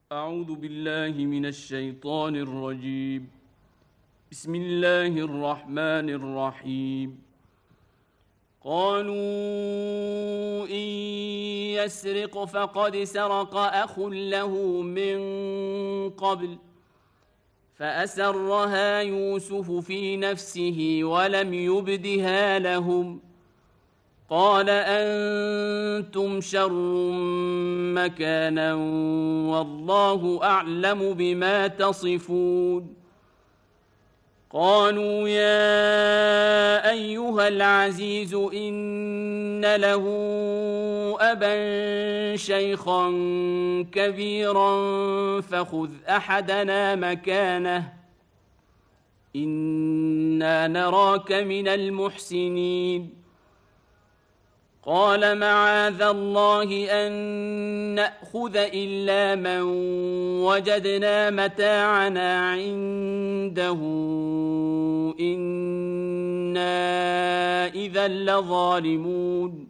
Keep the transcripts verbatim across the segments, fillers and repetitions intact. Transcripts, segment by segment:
أعوذ بالله من الشيطان الرجيم. بسم الله الرحمن الرحيم. قالوا إن يسرق فقد سرق أخ له من قبل فأسرها يوسف في نفسه ولم يبدها لهم. قال أنتم شر مكانا والله أعلم بما تصفون. قالوا يا أيها العزيز إن له أبا شيخا كبيرا فخذ أحدنا مكانه إنا نراك من المحسنين. قال معاذ الله أن نأخذ إلا من وجدنا متاعنا عنده إنا إذا لظالمون.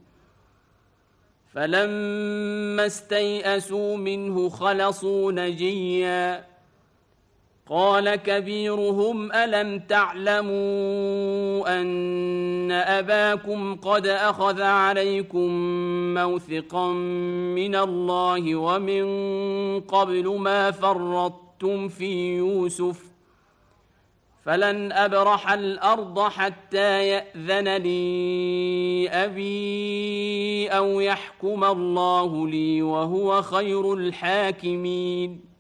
فلما استيئسوا منه خلصوا نجيا. قال كبيرهم ألم تعلموا أن أباكم قد أخذ عليكم موثقا من الله ومن قبل ما فرطتم في يوسف فلن أبرح الأرض حتى يأذن لي أبي أو يحكم الله لي وهو خير الحاكمين.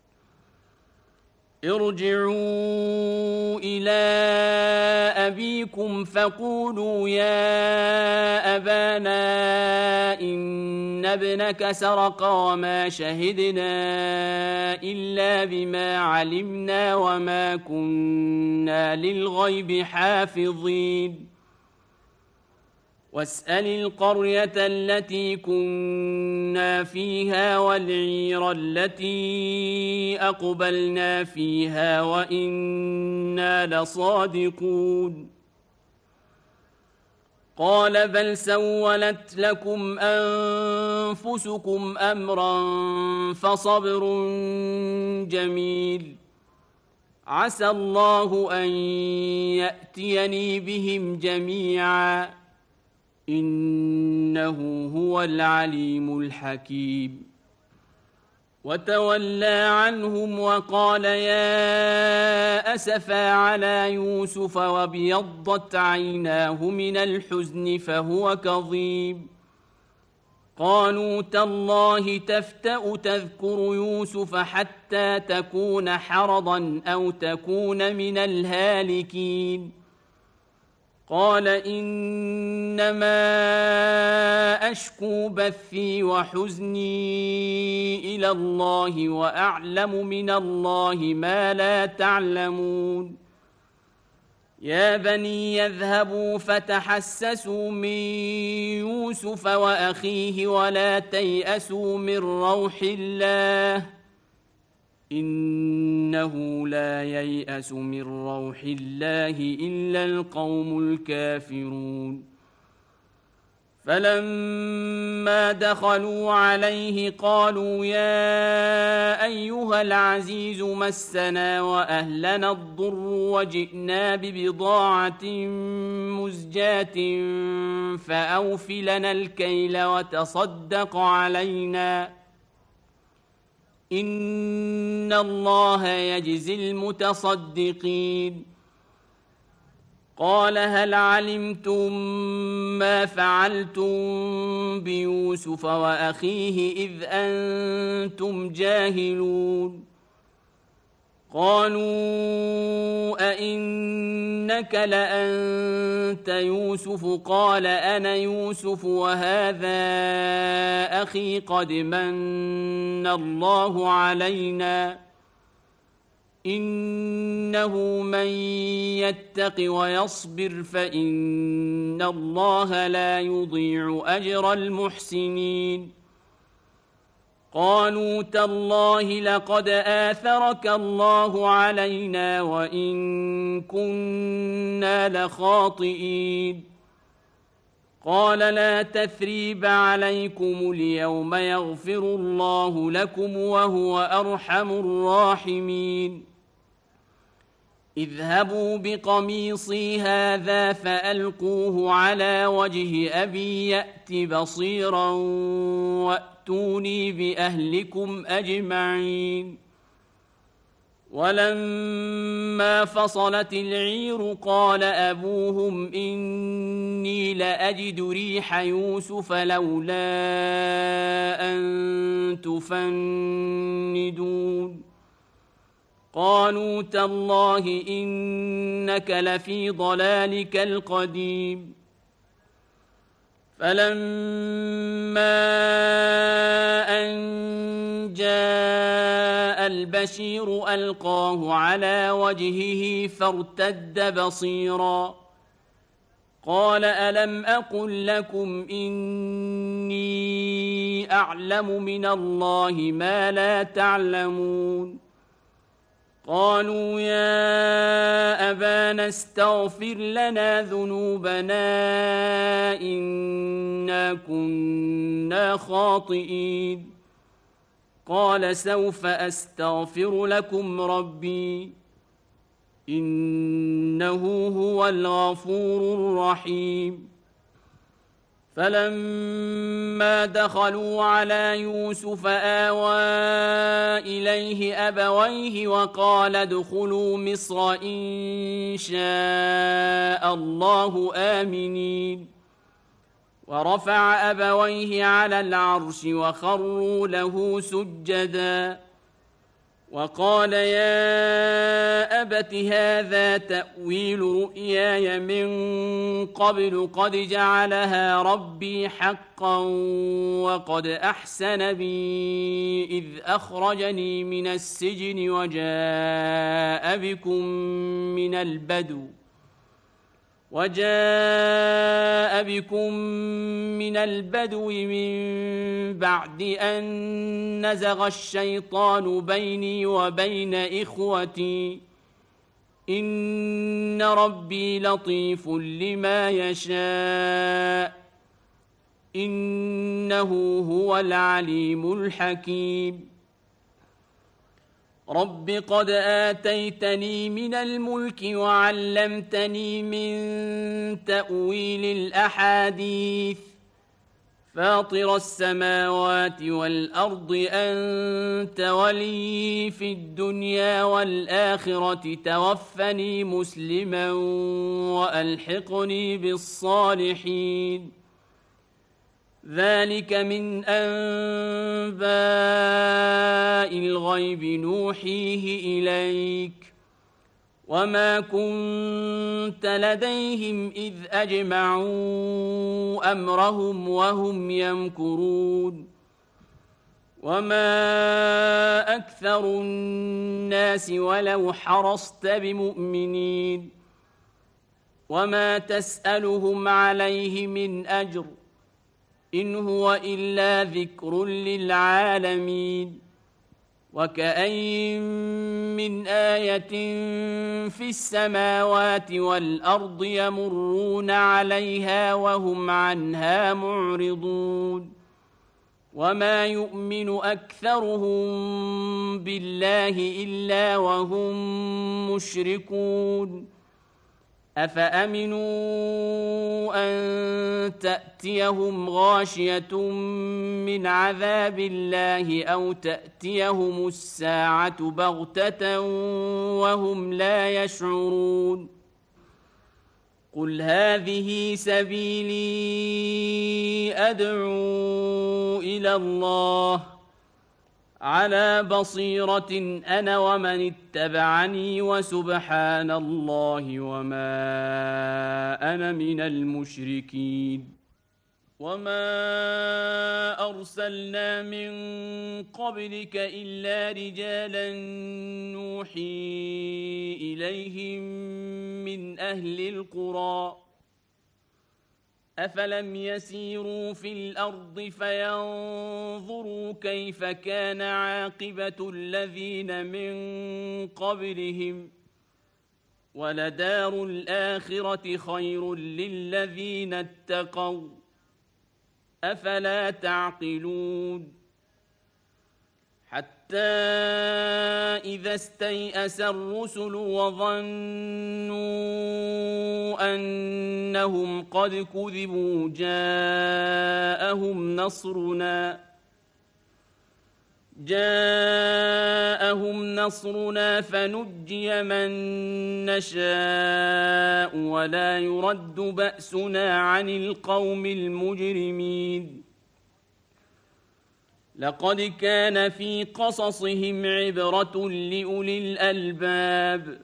ارجعوا إلى أبيكم فقولوا يا أبانا إن ابنك سرق وما شهدنا إلا بما علمنا وما كنا للغيب حافظين. واسأل القرية التي كنا فيها والعير التي أقبلنا فيها وإنا لصادقون. قال بل سولت لكم أنفسكم أمرا فصبر جميل عسى الله أن يأتيني بهم جميعا إنه هو العليم الحكيم. وتولى عنهم وقال يا أسفا على يوسف وابيضت عيناه من الحزن فهو كظيم. قالوا تالله تفتأ تذكر يوسف حتى تكون حرضا أو تكون من الهالكين. قال إنما أشكو بثي وحزني إلى الله وأعلم من الله ما لا تعلمون. يا بني يذهبوا فتحسسوا من يوسف وأخيه ولا تيأسوا من روح الله إنه لا ييأس من روح الله إلا القوم الكافرون. فلما دخلوا عليه قالوا يا أيها العزيز مسنا وأهلنا الضر وجئنا ببضاعة مزجاة فأوف لنا الكيل وتصدق علينا إن الله يجزي المتصدقين. قال هل علمتم ما فعلتم بيوسف وأخيه إذ أنتم جاهلون. قالوا أئنك لأنت يوسف قال أنا يوسف وهذا أخي قد من الله علينا إنه من يتق ويصبر فإن الله لا يضيع أجر المحسنين. قالوا تالله لقد آثرك الله علينا وإن كنا لخاطئين. قال لا تثريب عليكم اليوم يغفر الله لكم وهو أرحم الراحمين اذهبوا بقميصي هذا فألقوه على وجه أبي يأت بصيرا وأتوني بأهلكم أجمعين ولما فصلت العير قال أبوهم إني لأجد ريح يوسف لولا أن تفندون قالوا تالله إنك لفي ضلالك القديم فلما أن جاء البشير ألقاه على وجهه فارتد بصيرا قال ألم أقل لكم إني أعلم من الله ما لا تعلمون قالوا يا أبانا استغفر لنا ذنوبنا إنا كنا خاطئين قال سوف أستغفر لكم ربي إنه هو الغفور الرحيم فلما دخلوا على يوسف آوى إليه أبويه وقال ادخلوا مصر إن شاء الله آمنين ورفع أبويه على العرش وخروا له سجدا وقال يا أبت هذا تأويل رؤياي من قبل قد جعلها ربي حقا وقد أحسن بي إذ أخرجني من السجن وجاء بكم من البدو وجاء بكم من البدو من بعد أن نزغ الشيطان بيني وبين إخوتي إن ربي لطيف لما يشاء إنه هو العليم الحكيم رب قد آتيتني من الملك وعلمتني من تأويل الأحاديث فاطر السماوات والأرض أنت ولي في الدنيا والآخرة توفني مسلما وألحقني بالصالحين ذلك من أنباء الغيب نوحيه إليك وما كنت لديهم إذ أجمعوا أمرهم وهم يمكرون وما أكثر الناس ولو حرصت بمؤمنين وما تسألهم عليه من أجر إن هو إلا ذكر للعالمين وكأين من آية في السماوات والأرض يمرون عليها وهم عنها معرضون وما يؤمن أكثرهم بالله إلا وهم مشركون أفأمنوا أن تأتيهم غاشية من عذاب الله أو تأتيهم الساعة بغتة وهم لا يشعرون قل هذه سبيلي أدعو إلى الله على بصيرة أنا ومن اتبعني وسبحان الله وما أنا من المشركين وما أرسلنا من قبلك إلا رجالا نوحي إليهم من أهل القرى أفلم يسيروا في الأرض فينظروا كيف كان عاقبة الذين من قبلهم ولدار الآخرة خير للذين اتقوا أفلا تعقلون حتى إذا استيأس الرسل وظنوا أنهم قد كذبوا جاءهم نصرنا جاءهم نصرنا فنجي من نشاء ولا يرد بأسنا عن القوم المجرمين لقد كان في قصصهم عبرة لأولي الألباب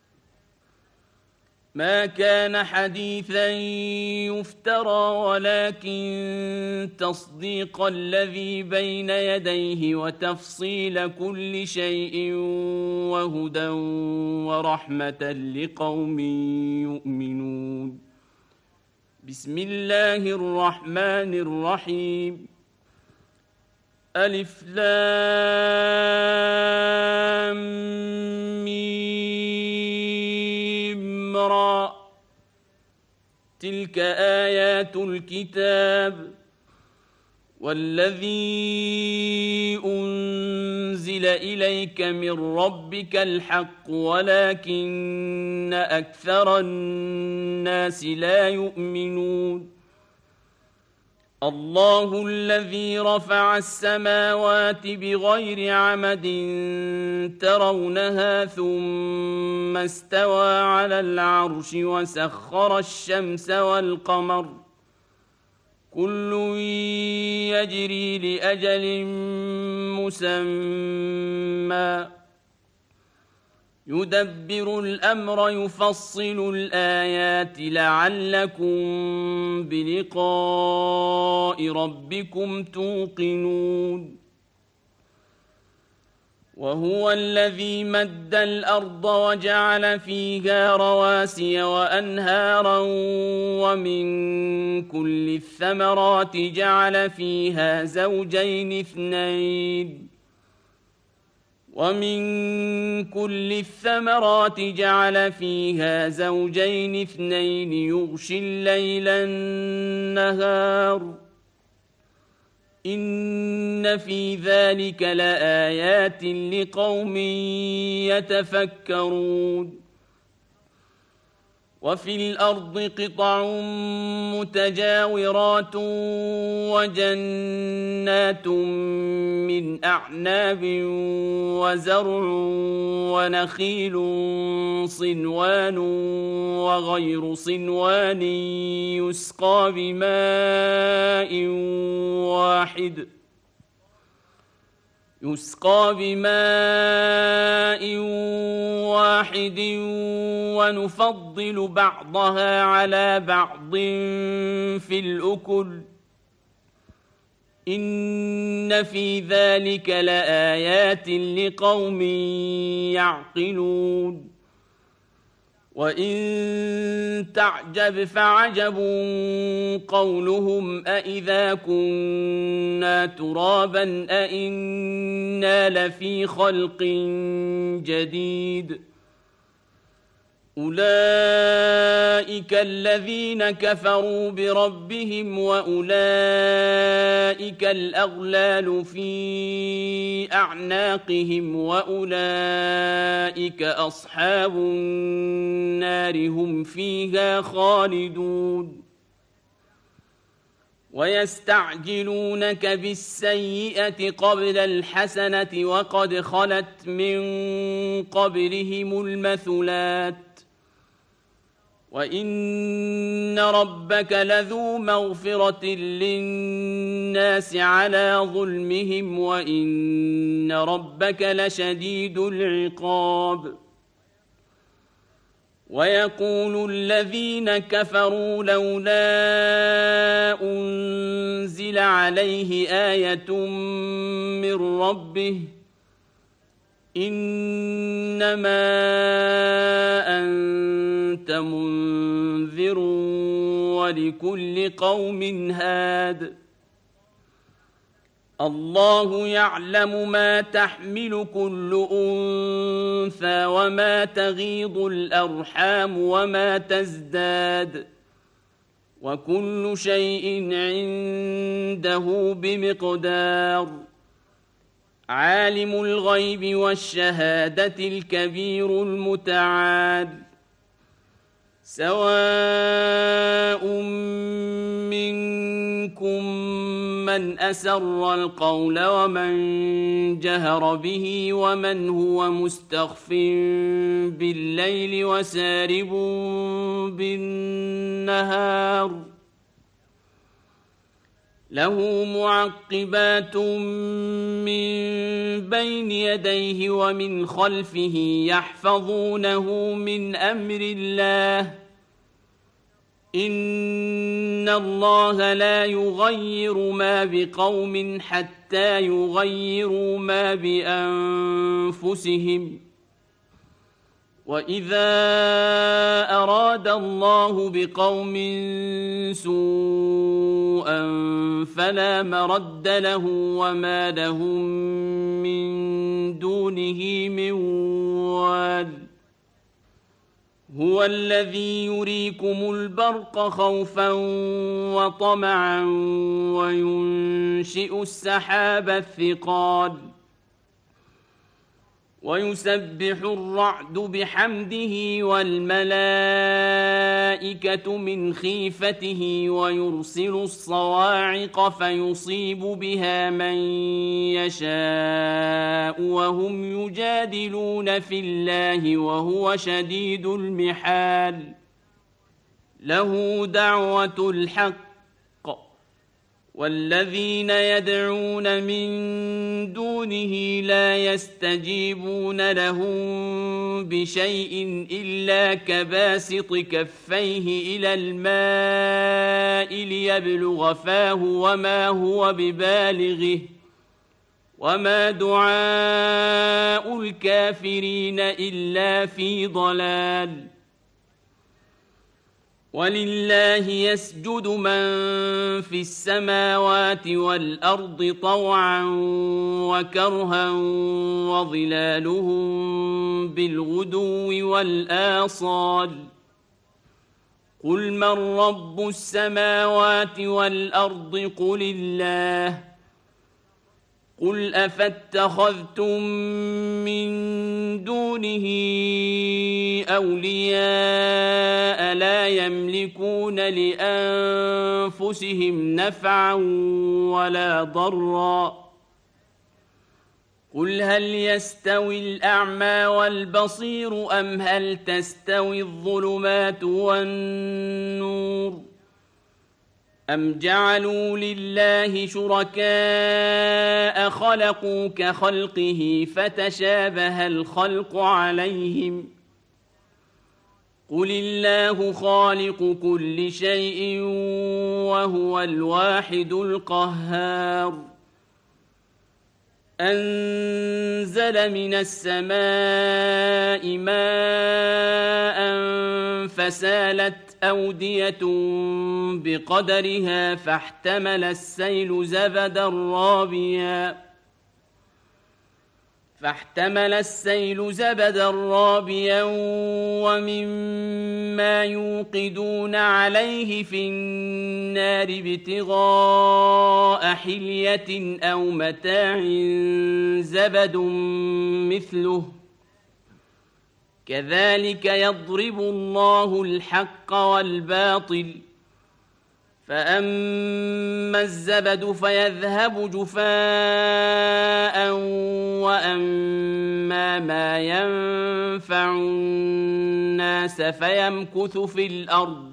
ما كان حديثا يفترى ولكن تصديق الذي بين يديه وتفصيل كل شيء وهدى ورحمة لقوم يؤمنون بسم الله الرحمن الرحيم ألف لام ميم را تلك آيات الكتاب والذي أنزل إليك من ربك الحق ولكن أكثر الناس لا يؤمنون الله الذي رفع السماوات بغير عمد ترونها ثم استوى على العرش وسخر الشمس والقمر كل يجري لأجل مسمى يدبر الأمر يفصل الآيات لعلكم بلقاء ربكم توقنون وهو الذي مد الأرض وجعل فيها رواسي وأنهارا ومن كل الثمرات جعل فيها زوجين اثنين ومن كل الثمرات جعل فيها زوجين اثنين يغشي الليل النهار إن في ذلك لآيات لقوم يتفكرون وفي الأرض قطع متجاورات وجنات من أعناب وزرع ونخيل صنوان وغير صنوان يسقى بماء واحد يسقى بماء واحد ونفضل بعضها على بعض في الأكل إن في ذلك لآيات لقوم يعقلون وإن تعجب فعجب قولهم أإذا كنا ترابا أإنا لفي خلق جديد أولئك الذين كفروا بربهم وأولئك الأغلال في أعناقهم وأولئك أصحاب النار هم فيها خالدون ويستعجلونك بالسيئة قبل الحسنة وقد خلت من قبلهم المثلات وإن ربك لذو مغفرة للناس على ظلمهم وإن ربك لشديد العقاب ويقول الذين كفروا لولا أنزل عليه آية من ربه إنما أنت منذر ولكل قوم هاد الله يعلم ما تحمل كل أنثى وما تغيض الأرحام وما تزداد وكل شيء عنده بمقدار عالم الغيب والشهادة الكبير المتعال سواء منكم من أسر القول ومن جهر به ومن هو مستخف بالليل وسارب بالنهار له معقبات من بين يديه ومن خلفه يحفظونه من أمر الله إن الله لا يغير ما بقوم حتى يغيروا ما بأنفسهم وإذا أراد الله بقوم سوءا فلا مرد له وما لهم من دونه من وال هو الذي يريكم البرق خوفا وطمعا وينشئ السحاب الثقال ويسبح الرعد بحمده والملائكة من خيفته ويرسل الصواعق فيصيب بها من يشاء وهم يجادلون في الله وهو شديد المحال له دعوة الحق والذين يدعون من دونه لا يستجيبون لهم بشيء إلا كباسط كفيه إلى الماء ليبلغ فاه وما هو ببالغه وما دعاء الكافرين إلا في ضلال ولله يسجد من في السماوات والأرض طوعا وكرها وظلالهم بالغدو والآصال قل من رب السماوات والأرض قل الله قل أفاتخذتم من دونه أولياء لا يملكون لأنفسهم نفعا ولا ضرا قل هل يستوي الأعمى والبصير أم هل تستوي الظلمات والنور أم جعلوا لله شركاء خلقوا كخلقه فتشابه الخلق عليهم قل الله خالق كل شيء وهو الواحد القهار أنزل من السماء ماء فسالت أودية بقدرها فاحتمل السيل زبدا رابيا فاحتمل السيل زبدا رابيا ومما يوقدون عليه في النار ابتغاء حلية أو متاع زبد مثله كذلك يضرب الله الحق والباطل فأما الزبد فيذهب جفاء وأما ما ينفع الناس فيمكث في الأرض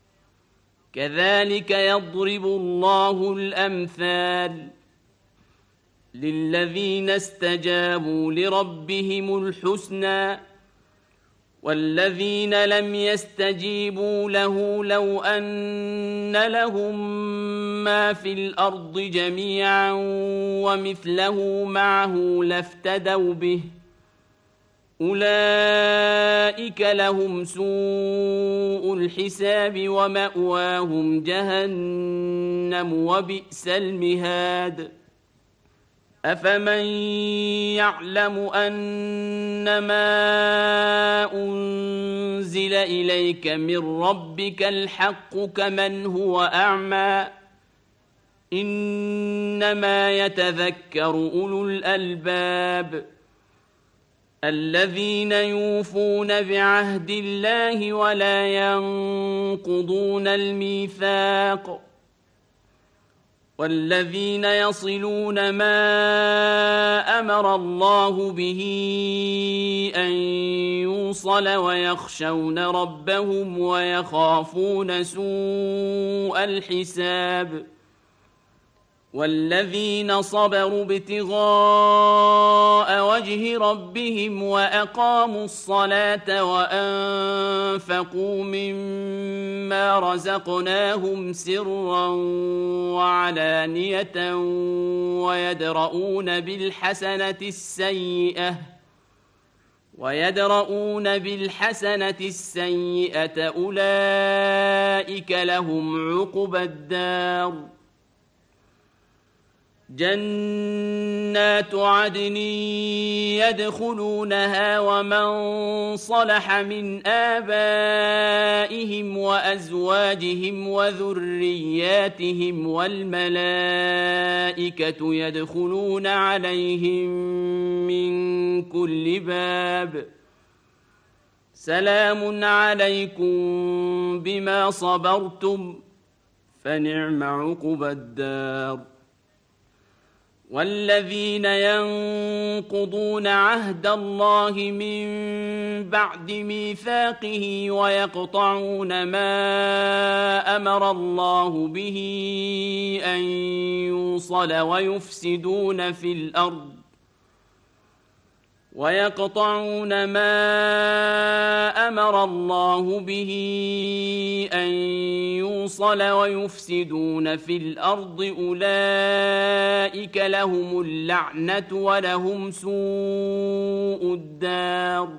كذلك يضرب الله الأمثال للذين استجابوا لربهم الحسنى والذين لم يستجيبوا له لو أن لهم ما في الأرض جميعا ومثله معه لافتدوا به أولئك لهم سوء الحساب ومأواهم جهنم وبئس المهاد أفمن يعلم أنما أنزل إليك من ربك الحق كمن هو أعمى إنما يتذكر أولو الألباب الذين يوفون بعهد الله ولا ينقضون الميثاق والذين يصلون ما أمر الله به أن يوصل ويخشون ربهم ويخافون سوء الحساب والذين صبروا ابتغاء وجه ربهم وأقاموا الصلاة وأنفقوا مما رزقناهم سرا وعلانية ويدرؤون بالحسنة السيئة ويدرؤون بالحسنة السيئة أولئك لهم عقبى الدار جنات عدن يدخلونها ومن صلح من آبائهم وأزواجهم وذرياتهم والملائكة يدخلون عليهم من كل باب سلام عليكم بما صبرتم فنعم عقبى الدار والذين ينقضون عهد الله من بعد ميثاقه ويقطعون ما أمر الله به أن يوصل ويفسدون في الأرض ويقطعون ما أمر الله به أن يوصل ويفسدون في الأرض أولئك لهم اللعنة ولهم سوء الدار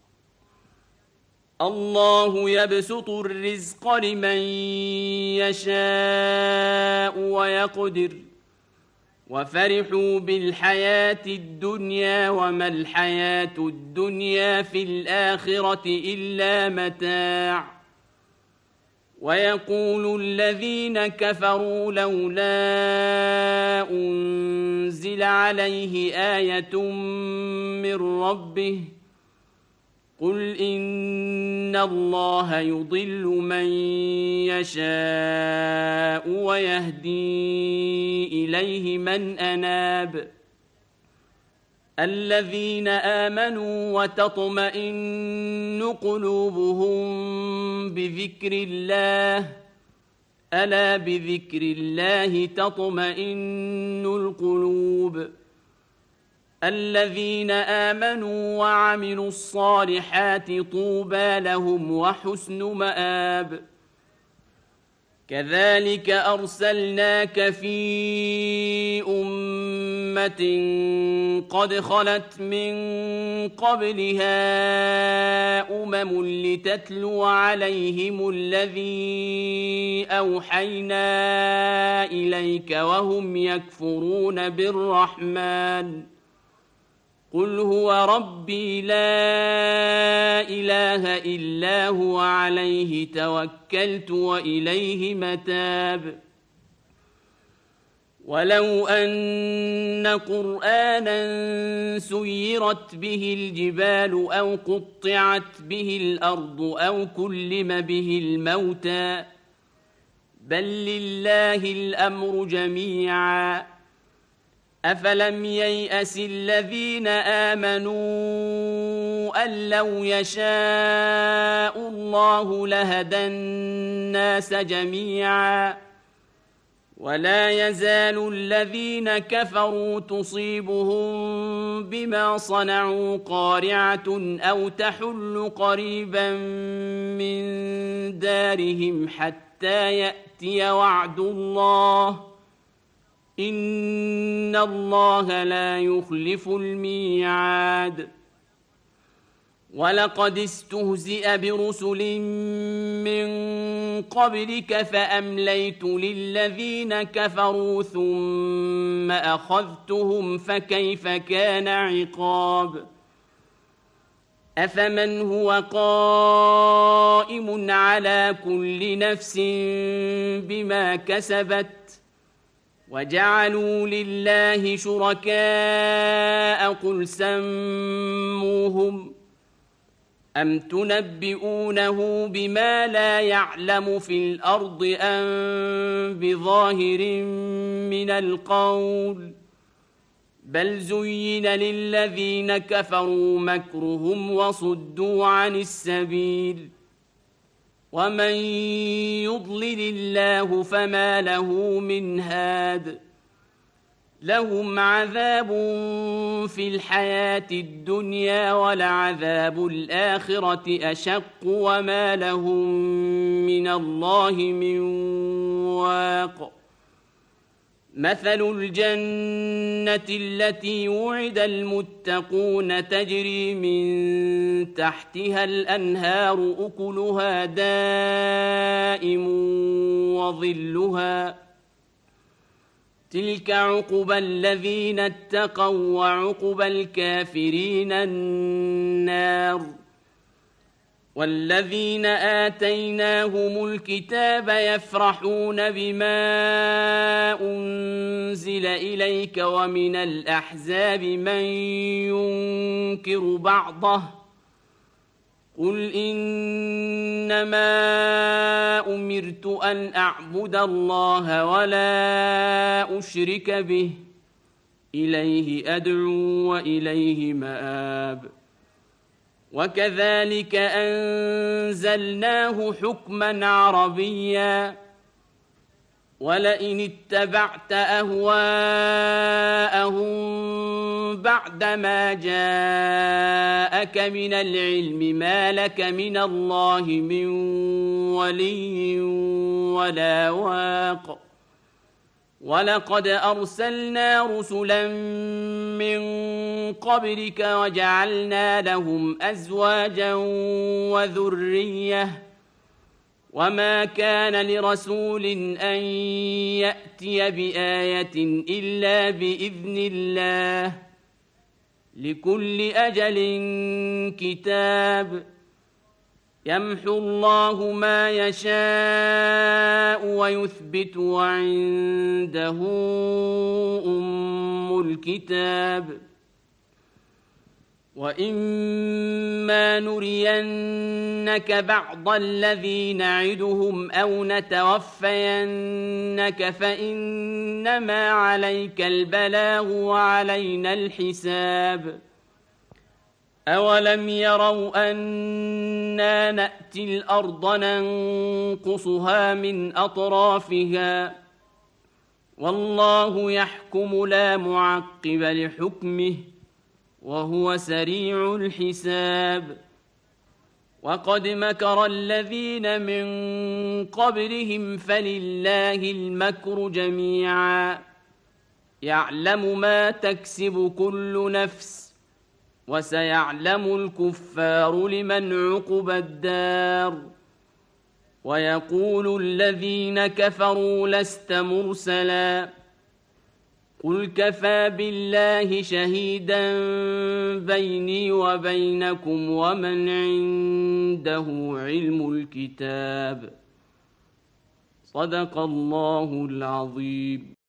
الله يبسط الرزق لمن يشاء ويقدر وفرحوا بالحياة الدنيا وما الحياة الدنيا في الآخرة إلا متاع ويقول الذين كفروا لولا أنزل عليه آية من ربه قل إن الله يضل من يشاء ويهدي إليه من أناب الذين آمنوا وتطمئن قلوبهم بذكر الله ألا بذكر الله تطمئن القلوب الذين آمنوا وعملوا الصالحات طوبى لهم وحسن مآب كذلك أرسلناك في أمة قد خلت من قبلها أمم لتتلو عليهم الذي أوحينا إليك وهم يكفرون بالرحمن قل هو ربي لا إله إلا هو عليه توكلت وإليه متاب ولو أن قرآنا سيرت به الجبال أو قطعت به الأرض أو كلم به الموتى بل لله الأمر جميعا أفلم ييأس الذين آمنوا أن لو يشاء الله لهدى الناس جميعا ولا يزال الذين كفروا تصيبهم بما صنعوا قارعة أو تحل قريبا من دارهم حتى يأتي وعد الله إن الله لا يخلف الميعاد ولقد استهزئ برسل من قبلك فأمليت للذين كفروا ثم أخذتهم فكيف كان عقاب أفمن هو قائم على كل نفس بما كسبت وجعلوا لله شركاء قل سموهم أم تنبئونه بما لا يعلم في الأرض أم بظاهر من القول بل زين للذين كفروا مكرهم وصدوا عن السبيل ومن يضلل الله فما له من هاد لهم عذاب في الحياة الدنيا ولعذاب الآخرة أشق وما لهم من الله من واق مثل الجنة التي وعد المتقون تجري من تحتها الأنهار أكلها دائم وظلها تلك عقبى الذين اتقوا وعقبى الكافرين النار والذين آتيناهم الكتاب يفرحون بما أنزل إليك ومن الأحزاب من ينكر بعضه قل إنما أمرت أن أعبد الله ولا أشرك به إليه أدعو وإليه مآب وكذلك أنزلناه حكما عربيا ولئن اتبعت أهواءهم بعدما جاءك من العلم ما لك من الله من ولي ولا واق ولقد أرسلنا رسلا من قبلك وجعلنا لهم أزواجا وذرية وما كان لرسول أن يأتي بآية إلا بإذن الله لكل أجل كتاب يمحو الله ما يشاء ويثبت وعنده أم الكتاب وإما نرينك بعض الذي نعدهم أو نتوفينك فإنما عليك البلاغ وعلينا الحساب أولم يروا أنا نأتي الأرض ننقصها من أطرافها والله يحكم لا معقب لحكمه وهو سريع الحساب وقد مكر الذين من قبلهم فلله المكر جميعا يعلم ما تكسب كل نفس وسيعلم الكفار لمن عقبى الدار ويقول الذين كفروا لست مرسلا قل كفى بالله شهيدا بيني وبينكم ومن عنده علم الكتاب صدق الله العظيم.